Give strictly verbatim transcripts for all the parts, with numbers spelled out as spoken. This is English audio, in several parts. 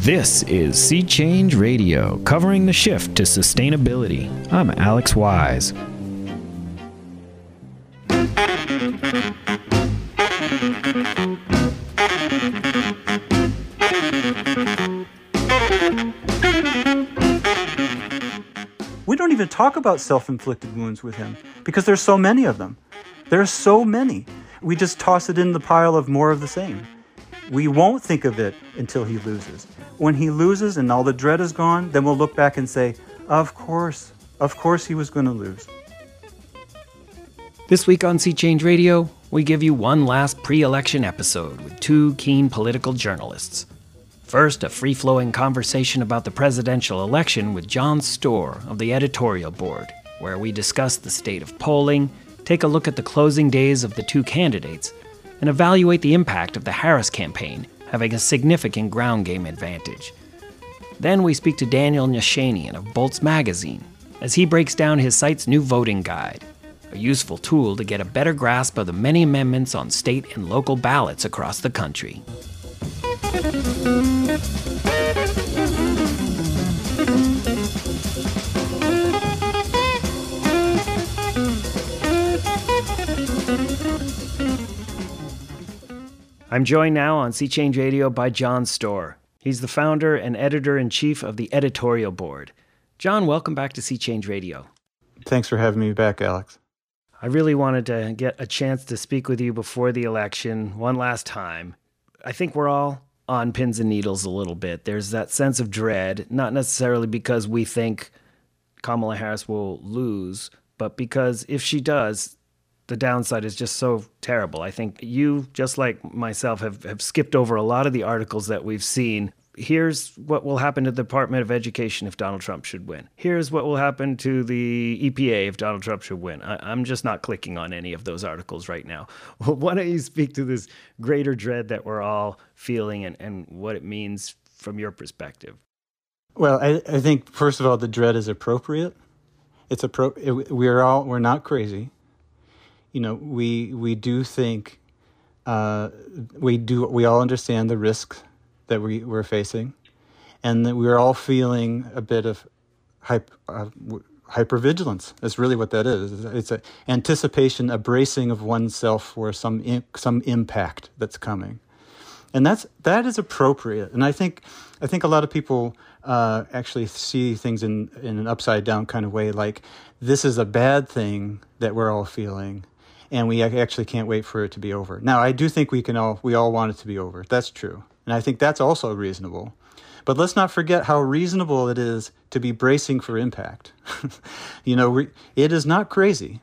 This is Sea Change Radio, covering the shift to sustainability. I'm Alex Wise. We don't even talk about self-inflicted wounds with him because there's so many of them. There's so many. We just toss it in the pile of more of the same. We won't think of it until he loses. When he loses and all the dread is gone, then we'll look back and say, of course, of course he was going to lose. This week on Sea Change Radio, we give you one last pre-election episode with two keen political journalists. First, a free-flowing conversation about the presidential election with John Storr of the editorial board, where we discuss the state of polling, take a look at the closing days of the two candidates, and evaluate the impact of the Harris campaign having a significant ground game advantage. Then we speak to Daniel Nashanian of Bolts Magazine as he breaks down his site's new voting guide, a useful tool to get a better grasp of the many amendments on state and local ballots across the country. I'm joined now on Sea Change Radio by John Storr. He's the founder and editor-in-chief of the editorial board. John, welcome back to Sea Change Radio. Thanks for having me back, Alex. I really wanted to get a chance to speak with you before the election one last time. I think we're all on pins and needles a little bit. There's that sense of dread, not necessarily because we think Kamala Harris will lose, but because if she does, the downside is just so terrible. I think you, just like myself, have, have skipped over a lot of the articles that we've seen. Here's what will happen to the Department of Education if Donald Trump should win. Here's what will happen to the E P A if Donald Trump should win. I, I'm just not clicking on any of those articles right now. Well, why don't you speak to this greater dread that we're all feeling and, and what it means from your perspective? Well, I, I think, first of all, the dread is appropriate. It's appro- it, we're all, we're not crazy. You know, we we do think, uh, we do we all understand the risks that we, we're facing, and that we're all feeling a bit of hyper, uh, hypervigilance. That's really what that is. It's an anticipation, a bracing of oneself for some in, some impact that's coming, and that's that is appropriate. And I think I think a lot of people uh, actually see things in in an upside down kind of way, like this is a bad thing that we're all feeling. And we actually can't wait for it to be over. Now, I do think we can all we all want it to be over. That's true. And I think that's also reasonable. But let's not forget how reasonable it is to be bracing for impact. you know, we, it is not crazy.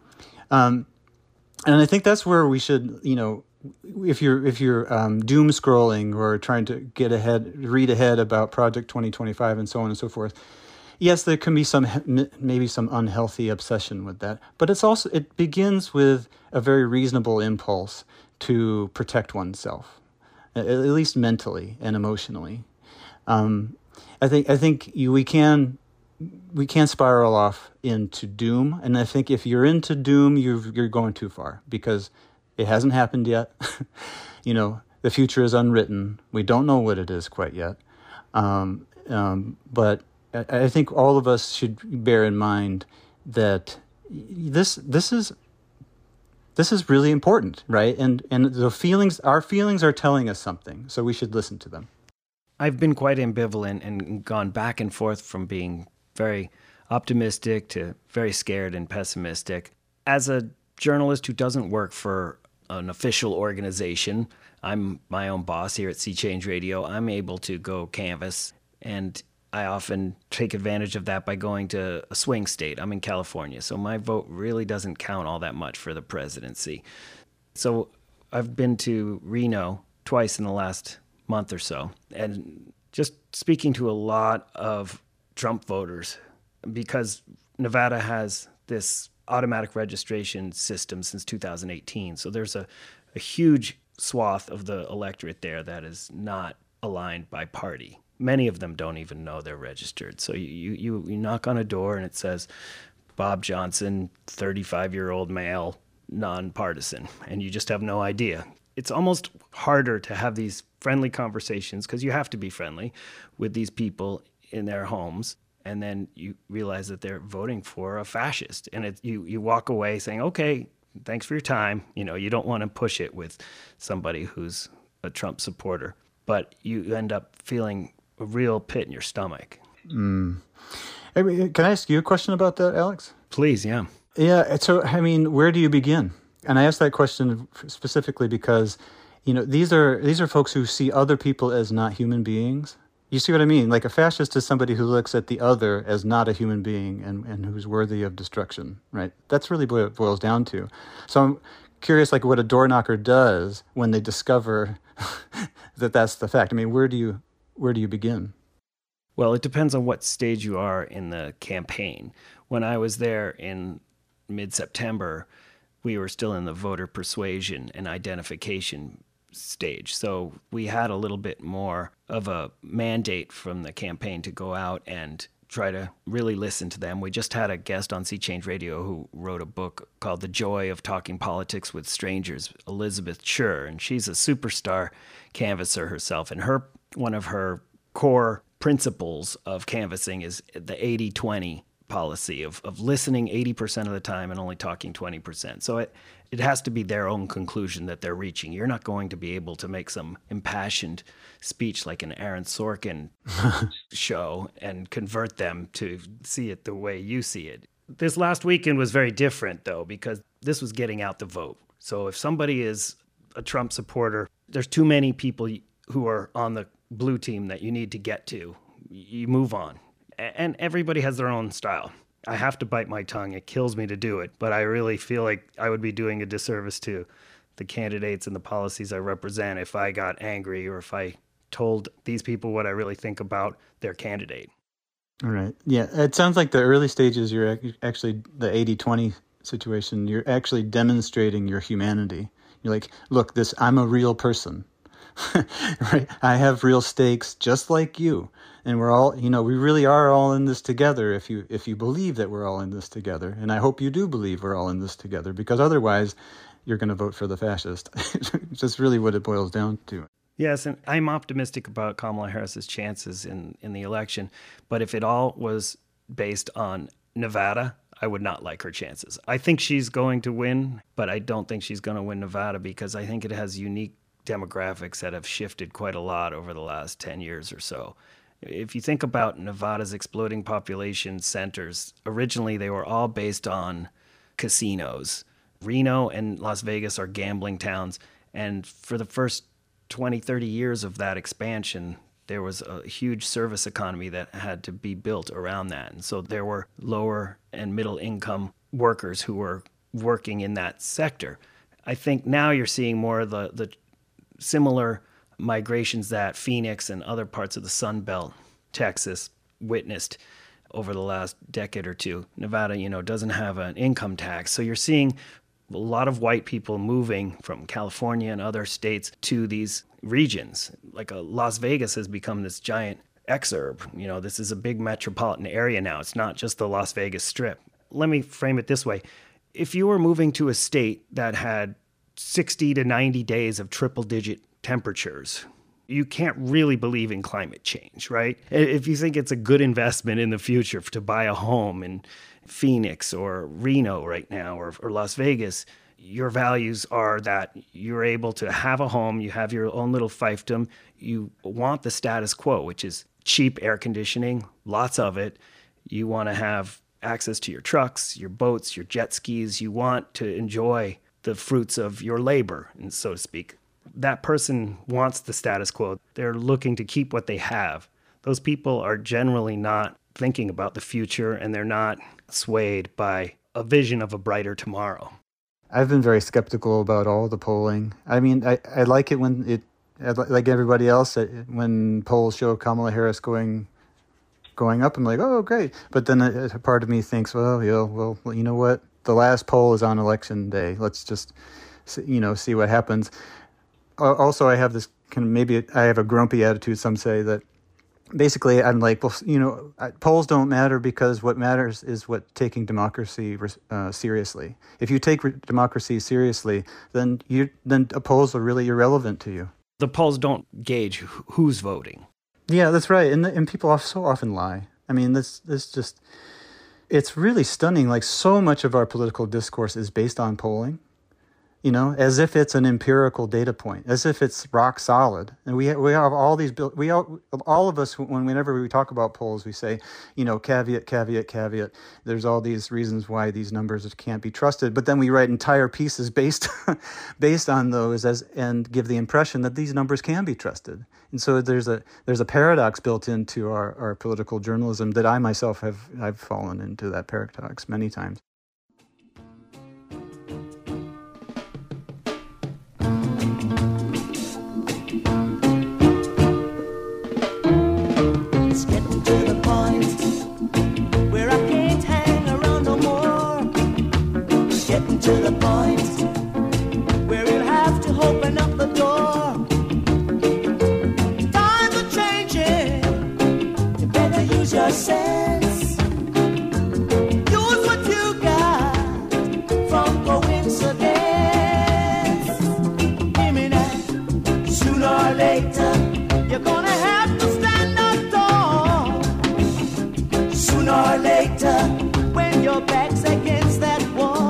Um, and I think that's where we should, you know, if you're if you're um, doom scrolling or trying to get ahead, read ahead about Project twenty twenty-five and so on and so forth. Yes, there can be some maybe some unhealthy obsession with that, but it's also it begins with a very reasonable impulse to protect oneself, at least mentally and emotionally. Um, I think I think you, we can we can spiral off into doom, and I think if you're into doom, you're you're going too far because it hasn't happened yet. you know, the future is unwritten. We don't know what it is quite yet, um, um, but. I think all of us should bear in mind that this this is this is really important, right? And and the feelings, our feelings are telling us something, so we should listen to them. I've been quite ambivalent and gone back and forth from being very optimistic to very scared and pessimistic. As a journalist who doesn't work for an official organization, I'm my own boss here at Sea Change Radio. I'm able to go canvass, and I often take advantage of that by going to a swing state. I'm in California, so my vote really doesn't count all that much for the presidency. So I've been to Reno twice in the last month or so, and just speaking to a lot of Trump voters, because Nevada has this automatic registration system since two thousand eighteen. So there's a, a huge swath of the electorate there that is not aligned by party. Many of them don't even know they're registered. So you, you, you knock on a door and it says, Bob Johnson, thirty-five-year-old male, nonpartisan, and you just have no idea. it's almost harder to have these friendly conversations because you have to be friendly with these people in their homes. And then you realize that they're voting for a fascist. And it, you, you walk away saying, okay, thanks for your time. You know, you don't want to push it with somebody who's a Trump supporter, but you end up feeling a real pit in your stomach. Mm. I mean, can I ask you a question about that, Alex? Please, yeah. Yeah, so, I mean, where do you begin? And I ask that question specifically because, you know, these are these are folks who see other people as not human beings. You see what I mean? Like a fascist is somebody who looks at the other as not a human being and, and who's worthy of destruction, right? That's really what it boils down to. So I'm curious, like, what a door knocker does when they discover that that's the fact. I mean, where do you where do you begin? Well, it depends on what stage you are in the campaign. When I was there in mid-September, we were still in the voter persuasion and identification stage. So we had a little bit more of a mandate from the campaign to go out and try to really listen to them. We just had a guest on Sea Change Radio who wrote a book called The Joy of Talking Politics with Strangers, Elizabeth Schur, and she's a superstar canvasser herself. And her one of her core principles of canvassing is the eighty twenty policy of, of listening eighty percent of the time and only talking twenty percent. So it, it has to be their own conclusion that they're reaching. You're not going to be able to make some impassioned speech like an Aaron Sorkin show and convert them to see it the way you see it. This last weekend was very different, though, because this was getting out the vote. So if somebody is a Trump supporter, there's too many people who are on the blue team that you need to get to. You move on. And everybody has their own style. I have to bite my tongue. It kills me to do it. But I really feel like I would be doing a disservice to the candidates and the policies I represent if I got angry or if I told these people what I really think about their candidate. All right. Yeah, it sounds like the early stages, you're actually, the eighty twenty situation, you're actually demonstrating your humanity. You're like, look, this, I'm a real person. Right? I have real stakes just like you. And we're all, you know, we really are all in this together if you if you believe that we're all in this together. And I hope you do believe we're all in this together, because otherwise you're going to vote for the fascist. It's just really what it boils down to. Yes, and I'm optimistic about Kamala Harris's chances in, in the election. But if it all was based on Nevada, I would not like her chances. I think she's going to win, but I don't think she's going to win Nevada because I think it has unique demographics that have shifted quite a lot over the last ten years or so. If you think about Nevada's exploding population centers, originally they were all based on casinos. Reno and Las Vegas are gambling towns. And for the first twenty, thirty years of that expansion, there was a huge service economy that had to be built around that. And so there were lower and middle income workers who were working in that sector. I think now you're seeing more of the, the similar migrations that Phoenix and other parts of the Sun Belt, Texas, witnessed over the last decade or two. Nevada, you know, doesn't have an income tax. So you're seeing a lot of white people moving from California and other states to these regions. Like a Las Vegas has become this giant exurb. You know, this is a big metropolitan area now. It's not just the Las Vegas Strip. Let me frame it this way. If you were moving to a state that had sixty to ninety days of triple digit temperatures, you can't really believe in climate change, right? If you think it's a good investment in the future to buy a home in Phoenix or Reno right now or, or Las Vegas, your values are that you're able to have a home, you have your own little fiefdom, you want the status quo, which is cheap air conditioning, lots of it. You want to have access to your trucks, your boats, your jet skis. You want to enjoy the fruits of your labor, and so to speak. That person wants the status quo. They're looking to keep what they have. Those people are generally not thinking about the future, and they're not swayed by a vision of a brighter tomorrow. I've been very skeptical about all the polling. I mean, I, I like it when it, like everybody else, when polls show Kamala Harris going going up, I'm like, oh, great. But then a, a part of me thinks, well, yeah, well, you know what? The last poll is on election day. Let's just, you know, see what happens. Also, I have this kind of, maybe I have a grumpy attitude. Some say that basically, I'm like, well, you know, polls don't matter because what matters is what taking democracy uh, seriously. If you take re- democracy seriously, then you then polls are really irrelevant to you. The polls don't gauge who's voting. Yeah, that's right, and and people so often lie. I mean, this this just it's really stunning. Like, so much of our political discourse is based on polling. You know, as if it's an empirical data point, as if it's rock solid. And we we have all these, we all, all of us, when whenever we talk about polls, we say, you know, caveat, caveat, caveat. There's all these reasons why these numbers can't be trusted. But then we write entire pieces based based on those as and give the impression that these numbers can be trusted. And so there's a there's a paradox built into our, our political journalism that I myself have I've fallen into that paradox many times. To the point where you'll have to open up the door. Times are changing, you better use your sense. Use what you got from coincidence. Hear me now, sooner or later you're gonna have to stand up tall. Sooner or later, when your back's against that wall.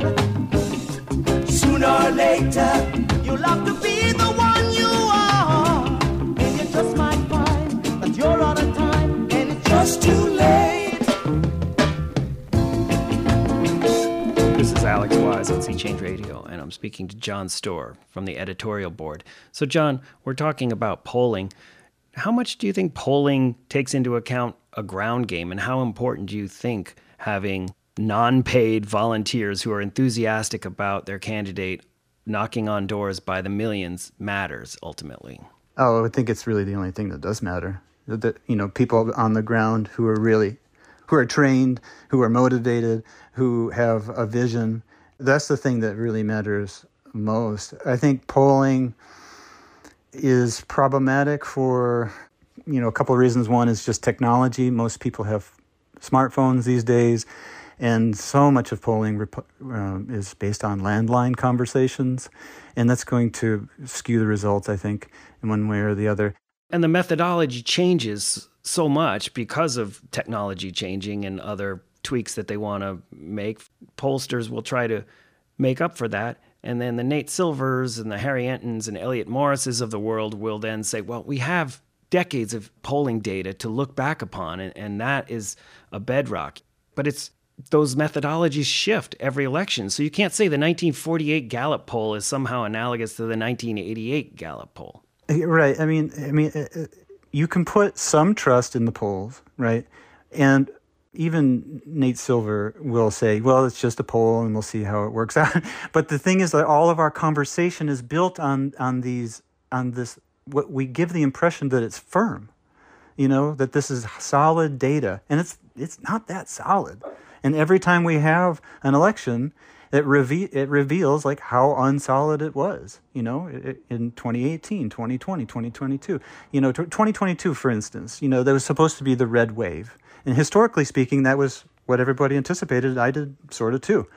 Sooner or later, you'll have to be the one you are. And you just might find that you're out of time and it's just too late. This is Alex Wise on Sea Change Radio, and I'm speaking to John Storr from the editorial board. So, John, we're talking about polling. How much do you think polling takes into account a ground game, and how important do you think having non-paid volunteers who are enthusiastic about their candidate knocking on doors by the millions matters ultimately? Oh, I think it's really the only thing that does matter. That, you know, people on the ground who are really, who are trained, who are motivated, who have a vision. That's the thing that really matters most. I think polling is problematic for, you know, a couple of reasons. One is just technology. Most people have smartphones these days. And so much of polling uh, is based on landline conversations, and that's going to skew the results, I think, in one way or the other. And the methodology changes so much because of technology changing and other tweaks that they want to make. Pollsters will try to make up for that, and then the Nate Silvers and the Harry Entons and Elliot Morrises of the world will then say, well, we have decades of polling data to look back upon, and, and that is a bedrock. But it's those methodologies shift every election. So you can't say the nineteen forty-eight Gallup poll is somehow analogous to the nineteen eighty-eight Gallup poll. Right. I mean, I mean, you can put some trust in the polls, right? And even Nate Silver will say, well, it's just a poll and we'll see how it works out. But the thing is that all of our conversation is built on, on these, on this, what we give the impression that it's firm, you know, that this is solid data, and it's, it's not that solid. And every time we have an election, it, reve- it reveals like how unsolid it was, you know, it, in twenty eighteen, twenty twenty, twenty twenty-two. You know, t- twenty twenty-two, for instance, you know, there was supposed to be the red wave. And historically speaking, that was what everybody anticipated. I did sort of too.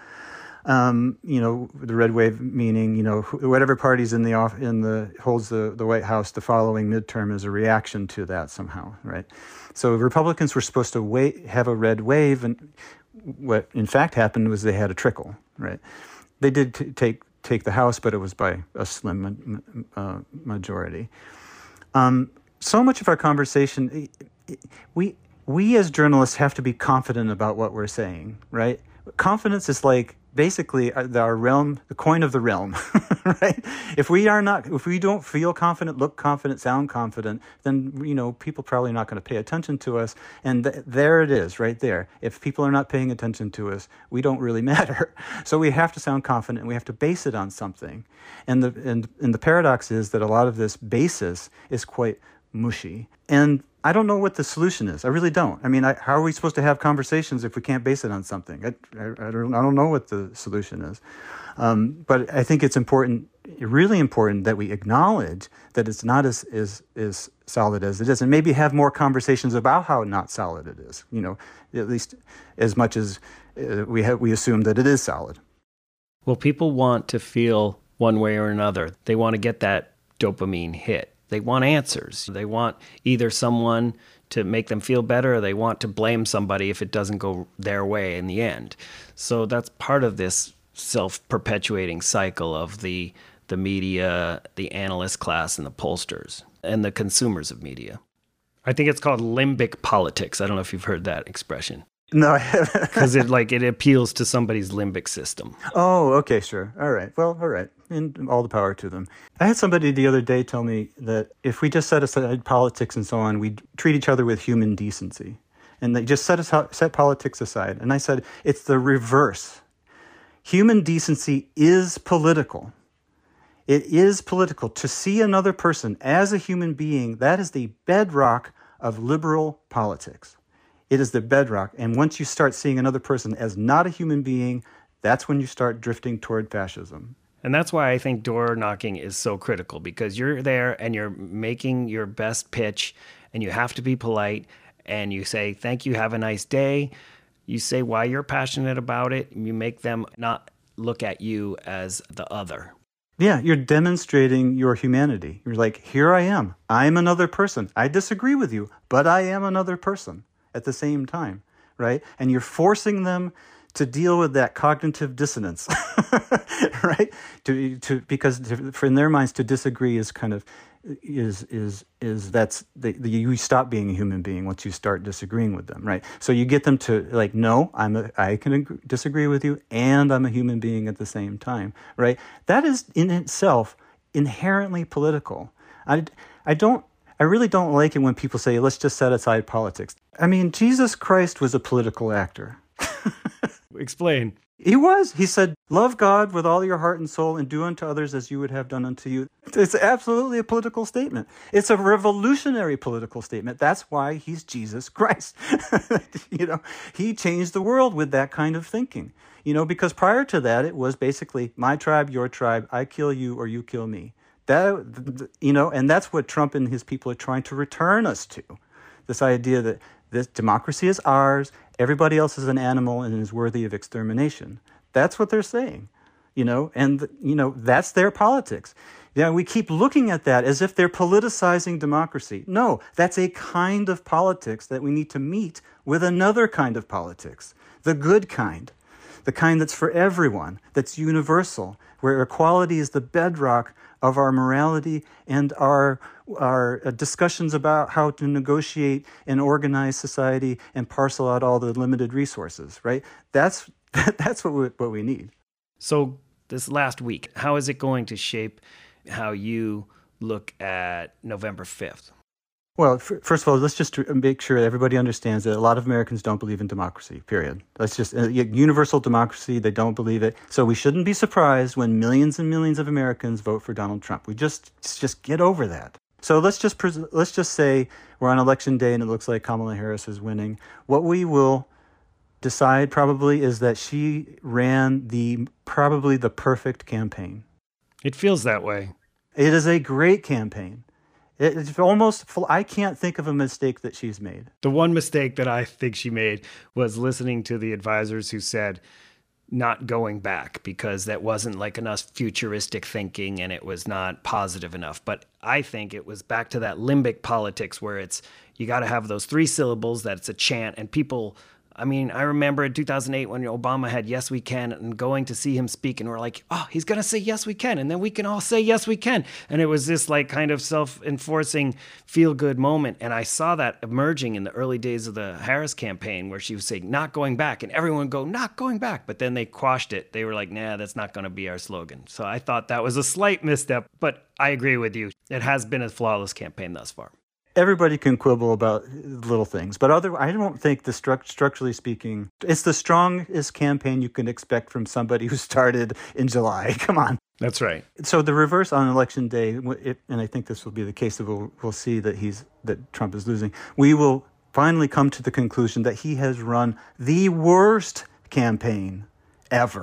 Um, you know, the red wave meaning, you know, whatever party's in the off in the holds the, the White House the following midterm is a reaction to that somehow, right? So Republicans were supposed to wait, have a red wave, and what in fact happened was they had a trickle, right? They did t- take take the House, but it was by a slim uh, majority. Um, so much of our conversation, we we as journalists have to be confident about what we're saying, right? Confidence is like basically our realm, the coin of the realm, right? If we are not, if we don't feel confident, look confident, sound confident, then, you know, people probably not going to pay attention to us. And th- there it is, right there. If people are not paying attention to us, we don't really matter. So we have to sound confident, and we have to base it on something. And the and, and the paradox is that a lot of this basis is quite mushy. And I don't know what the solution is. I really don't. I mean, I, how are we supposed to have conversations if we can't base it on something? I, I, I, don't, I don't know what the solution is. Um, but I think it's important really important that we acknowledge that it's not as, as, as solid as it is, and maybe have more conversations about how not solid it is, you know, at least as much as uh, we have, we assume that it is solid. Well, people want to feel one way or another. They want to get that dopamine hit. They want answers. They want either someone to make them feel better, or they want to blame somebody if it doesn't go their way in the end. So that's part of this self-perpetuating cycle of the the media, the analyst class, and the pollsters, and the consumers of media. I think it's called limbic politics. I don't know if you've heard that expression. No, I haven't. Because it like it appeals to somebody's limbic system. Oh, okay, sure. All right. Well, all right. And all the power to them. I had somebody the other day tell me that if we just set aside politics and so on, we treat each other with human decency. And they just set, us, set politics aside. And I said, it's the reverse. Human decency is political. It is political. To see another person as a human being, that is the bedrock of liberal politics. It is the bedrock. And once you start seeing another person as not a human being, that's when you start drifting toward fascism. And that's why I think door knocking is so critical, because you're there and you're making your best pitch and you have to be polite and you say, thank you, have a nice day. You say why you're passionate about it. You make them not look at you as the other. Yeah, you're demonstrating your humanity. You're like, here I am. I'm another person. I disagree with you, but I am another person at the same time, right? And you're forcing them to deal with that cognitive dissonance, right? To to because to, for in their minds, to disagree is kind of is is is that's the, the you stop being a human being once you start disagreeing with them, right? So you get them to like, no, I'm a, I can agree, disagree with you, and I'm a human being at the same time, right? That is in itself inherently political. I I don't. I really don't like it when people say, let's just set aside politics. I mean, Jesus Christ was a political actor. Explain. He was. He said, love God with all your heart and soul and do unto others as you would have done unto you. It's absolutely a political statement. It's a revolutionary political statement. That's why he's Jesus Christ. You know, he changed the world with that kind of thinking. You know, because prior to that, it was basically my tribe, your tribe, I kill you or you kill me. That, you know, and that's what Trump and his people are trying to return us to. This idea that this democracy is ours, everybody else is an animal and is worthy of extermination. That's what they're saying, you know, and, you know, that's their politics. Yeah, we keep looking at that as if they're politicizing democracy. No, that's a kind of politics that we need to meet with another kind of politics, the good kind, the kind that's for everyone, that's universal, where equality is the bedrock of our morality and our our discussions about how to negotiate and organize society and parcel out all the limited resources, right? That's that's what we, what we need. So this last week, how is it going to shape how you look at November fifth? Well, f- first of all, let's just make sure that everybody understands that a lot of Americans don't believe in democracy, period. Let's just, uh, universal democracy, they don't believe it. So we shouldn't be surprised when millions and millions of Americans vote for Donald Trump. We just, just get over that. So let's just, pres- let's just say we're on election day and it looks like Kamala Harris is winning. What we will decide probably is that she ran the, probably the perfect campaign. It feels that way. It is a great campaign. It's almost, I can't think of a mistake that she's made. The one mistake that I think she made was listening to the advisors who said not going back, because that wasn't like enough futuristic thinking and it was not positive enough. But I think it was back to that limbic politics where it's, you got to have those three syllables, that it's a chant, and people, I mean, I remember in two thousand eight when Obama had Yes We Can, and going to see him speak, and we're like, oh, he's going to say Yes We Can, and then we can all say Yes We Can. And it was this like kind of self-enforcing feel-good moment. And I saw that emerging in the early days of the Harris campaign where she was saying, not going back, and everyone would go, not going back. But then they quashed it. They were like, nah, that's not going to be our slogan. So I thought that was a slight misstep, but I agree with you. It has been a flawless campaign thus far. Everybody can quibble about little things, but other, I don't think the stru- structurally speaking, it's the strongest campaign you can expect from somebody who started in July. Come on. That's right. So the reverse on election day, it, and I think this will be the case that we'll, we'll see that he's that Trump is losing. We will finally come to the conclusion that he has run the worst campaign ever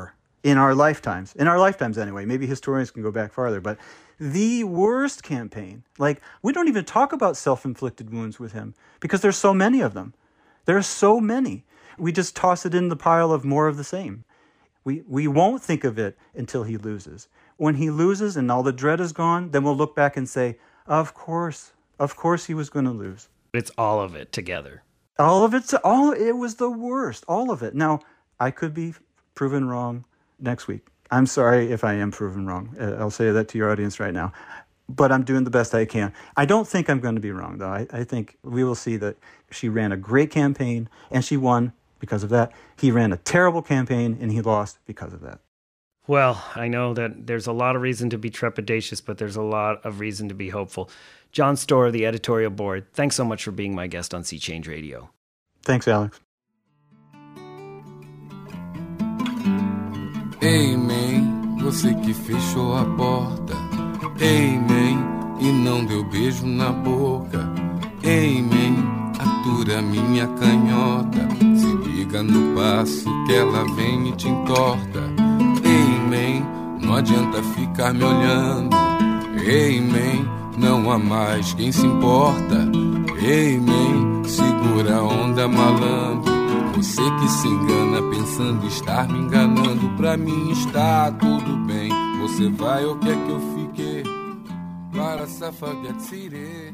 in our lifetimes. In our lifetimes, anyway. Maybe historians can go back farther, but the worst campaign. Like, we don't even talk about self-inflicted wounds with him because there's so many of them. There are so many. We just toss it in the pile of more of the same. We we won't think of it until he loses. When he loses and all the dread is gone, then we'll look back and say, of course, of course he was going to lose. It's all of it together. All of it's all. It was the worst. All of it. Now, I could be proven wrong next week. I'm sorry if I am proven wrong. I'll say that to your audience right now. But I'm doing the best I can. I don't think I'm going to be wrong, though. I, I think we will see that she ran a great campaign, and she won because of that. He ran a terrible campaign, and he lost because of that. Well, I know that there's a lot of reason to be trepidatious, but there's a lot of reason to be hopeful. John Storer, the editorial board, thanks so much for being my guest on Sea Change Radio. Thanks, Alex. Ei, man, você que fechou a porta. Ei, man, e não deu beijo na boca. Ei, man, atura minha canhota. Se liga no passo que ela vem e te entorta. Ei, man, não adianta ficar me olhando. Ei, man, não há mais quem se importa. Ei, man, segura a onda, malandro. Você que se engana pensando estar me enganando. Pra mim está tudo bem. Você vai ou quer que eu fique? Para Safagat City.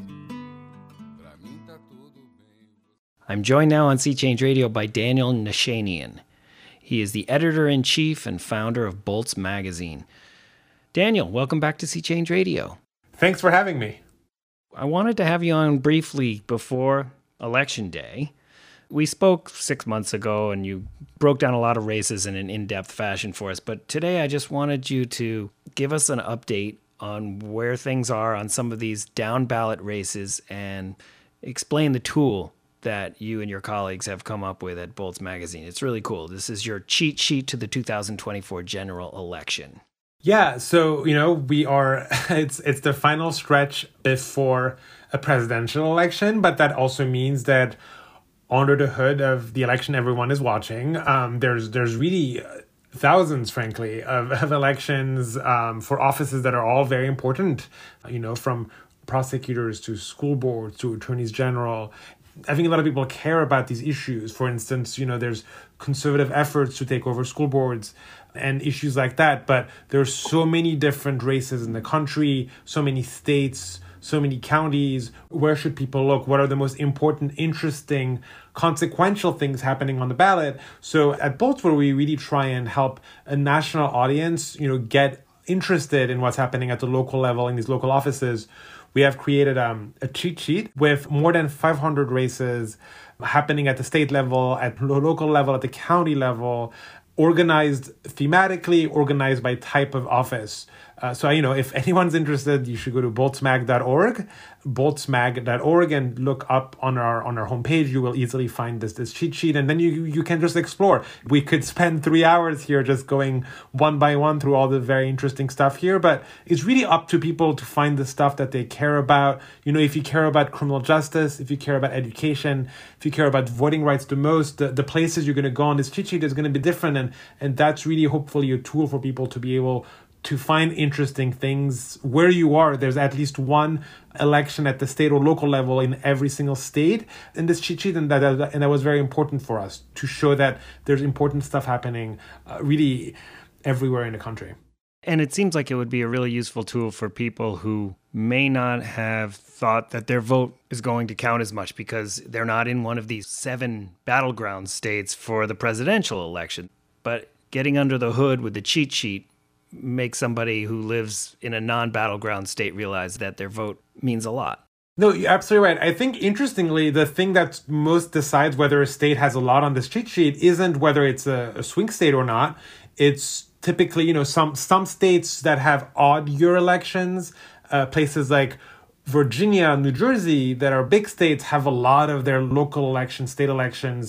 Pra mim tá tudo bem. I'm joined now on Sea Change Radio by Daniel Nashanian. He is the editor-in-chief and founder of Bolts Magazine. Daniel, welcome back to Sea Change Radio. Thanks for having me. I wanted to have you on briefly before Election Day. We spoke six months ago, and you broke down a lot of races in an in-depth fashion for us. But today I just wanted you to give us an update on where things are on some of these down-ballot races and explain the tool that you and your colleagues have come up with at Bolts Magazine. It's really cool. This is your cheat sheet to the two thousand twenty-four general election. Yeah, so, you know, we are, it's it's the final stretch before a presidential election, but that also means that under the hood of the election everyone is watching, um, there's there's really thousands, frankly, of, of elections um, for offices that are all very important, you know, from prosecutors to school boards to attorneys general. I think a lot of people care about these issues. For instance, you know, there's conservative efforts to take over school boards and issues like that. But there's so many different races in the country, so many states, so many counties. Where should people look? What are the most important, interesting, consequential things happening on the ballot? So at Bolts, where we really try and help a national audience, you know, get interested in what's happening at the local level in these local offices, we have created um, a cheat sheet with more than five hundred races happening at the state level, at the local level, at the county level, organized thematically, organized by type of office. Uh, so, you know, if anyone's interested, you should go to bolts mag dot org, bolts mag dot org, and look up on our on our homepage. You will easily find this this cheat sheet, and then you you can just explore. We could spend three hours here just going one by one through all the very interesting stuff here, but it's really up to people to find the stuff that they care about. You know, if you care about criminal justice, if you care about education, if you care about voting rights the most, the, the places you're going to go on this cheat sheet is going to be different, and and that's really hopefully a tool for people to be able to find interesting things where you are. There's at least one election at the state or local level in every single state in this cheat sheet, and that and that was very important for us to show that there's important stuff happening uh, really everywhere in the country. And it seems like it would be a really useful tool for people who may not have thought that their vote is going to count as much because they're not in one of these seven battleground states for the presidential election. But getting under the hood with the cheat sheet make somebody who lives in a non-battleground state realize that their vote means a lot. No, you're absolutely right. I think, interestingly, the thing that most decides whether a state has a lot on this cheat sheet isn't whether it's a, a swing state or not. It's typically, you know, some, some states that have odd year elections, uh, places like Virginia, New Jersey, that are big states, have a lot of their local elections, state elections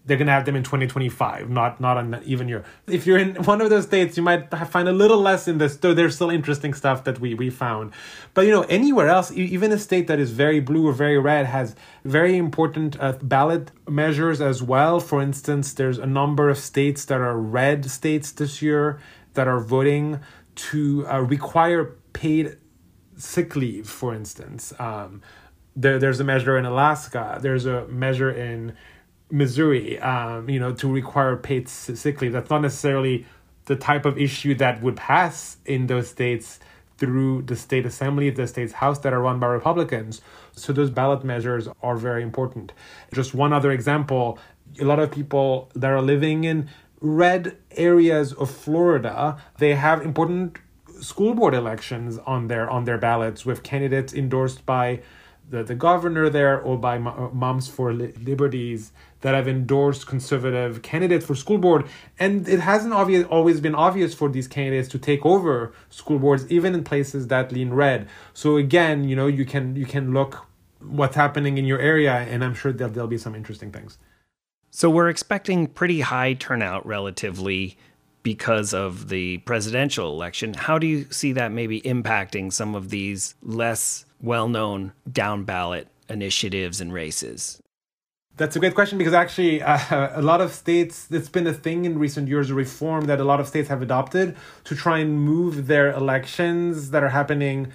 they're going to have them in twenty twenty-five, not not on that even year. If you're in one of those states, you might find a little less in this, though there's still interesting stuff that we, we found. But, you know, anywhere else, even a state that is very blue or very red has very important uh, ballot measures as well. For instance, there's a number of states that are red states this year that are voting to uh, require paid sick leave, for instance. Um, there, there's a measure in Alaska. There's a measure in Missouri, um, you know, to require paid sick leave. That's not necessarily the type of issue that would pass in those states through the state assembly, the state's house that are run by Republicans. So those ballot measures are very important. Just one other example, a lot of people that are living in red areas of Florida, they have important school board elections on their on their ballots with candidates endorsed by the, the governor there or by Moms for Liberties that have endorsed conservative candidates for school board. And it hasn't obvious, always been obvious for these candidates to take over school boards, even in places that lean red. So again, you know, you can you can look what's happening in your area, and I'm sure that there'll be some interesting things. So we're expecting pretty high turnout relatively because of the presidential election. How do you see that maybe impacting some of these less well-known down-ballot initiatives and races? That's a great question, because actually uh, a lot of states, it's been a thing in recent years, a reform that a lot of states have adopted to try and move their elections that are happening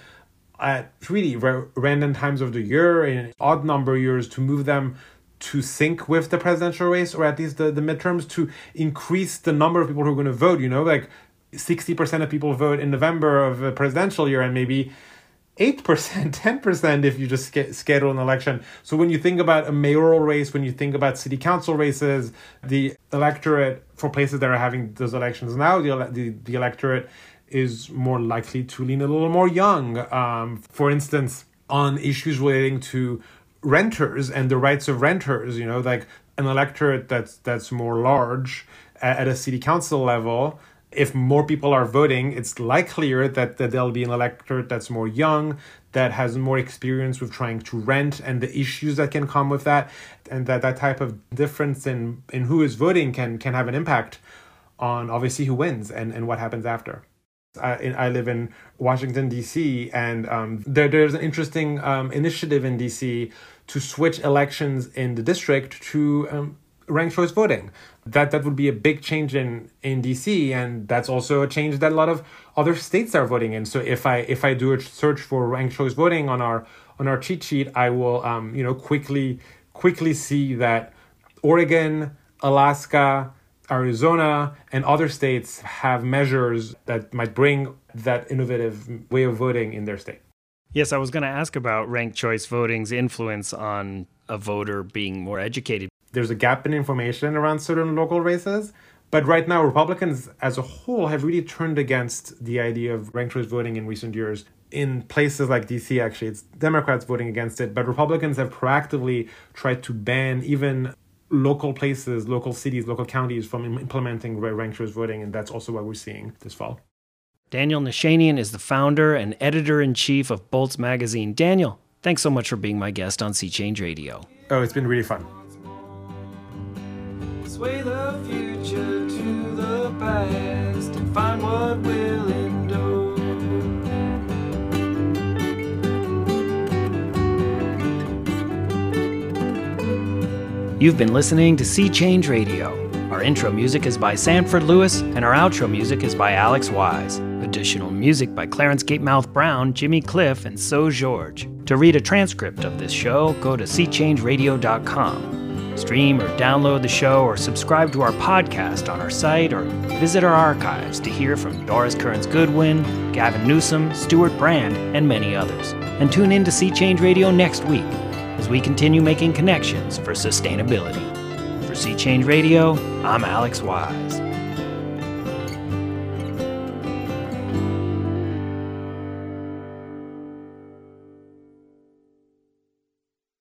at really r- random times of the year, in odd number years, to move them to sync with the presidential race, or at least the, the midterms, to increase the number of people who are going to vote. You know, like sixty percent of people vote in November of a presidential year, and maybe eight percent, ten percent if you just sk- schedule an election. So when you think about a mayoral race, when you think about city council races, the electorate for places that are having those elections now, the the, the electorate is more likely to lean a little more young. Um, for instance, on issues relating to renters and the rights of renters, you know, like an electorate that's that's more large at, at a city council level. If more people are voting, it's likelier that, that there'll be an electorate that's more young, that has more experience with trying to rent and the issues that can come with that. And that, that type of difference in, in who is voting can, can have an impact on obviously who wins and, and what happens after. I, I live in Washington, D C, and um, there, there's an interesting um, initiative in D C to switch elections in the district to um, ranked choice voting. That that would be a big change in, in D C, and that's also a change that a lot of other states are voting in. So if I if I do a search for ranked choice voting on our on our cheat sheet, I will um, you know quickly quickly see that Oregon, Alaska, Arizona, and other states have measures that might bring that innovative way of voting in their state. Yes, I was going to ask about ranked choice voting's influence on a voter being more educated. There's a gap in information around certain local races, but right now Republicans as a whole have really turned against the idea of ranked choice voting in recent years. In places like D C, actually, it's Democrats voting against it, but Republicans have proactively tried to ban even local places, local cities, local counties from implementing ranked choice voting, and that's also what we're seeing this fall. Daniel Nashanian is the founder and editor-in-chief of Bolts Magazine. Daniel, thanks so much for being my guest on Sea Change Radio. Oh, it's been really fun. Sway the future to the past and find what will endure. You've been listening to Sea Change Radio. Our intro music is by Sanford Lewis, and our outro music is by Alex Wise. Additional music by Clarence Gatemouth Brown, Jimmy Cliff, and So George. To read a transcript of this show, go to sea change radio dot com. Stream or download the show or subscribe to our podcast on our site, or visit our archives to hear from Doris Kearns Goodwin, Gavin Newsom, Stuart Brand, and many others. And tune in to Sea Change Radio next week as we continue making connections for sustainability. For Sea Change Radio, I'm Alex Wise.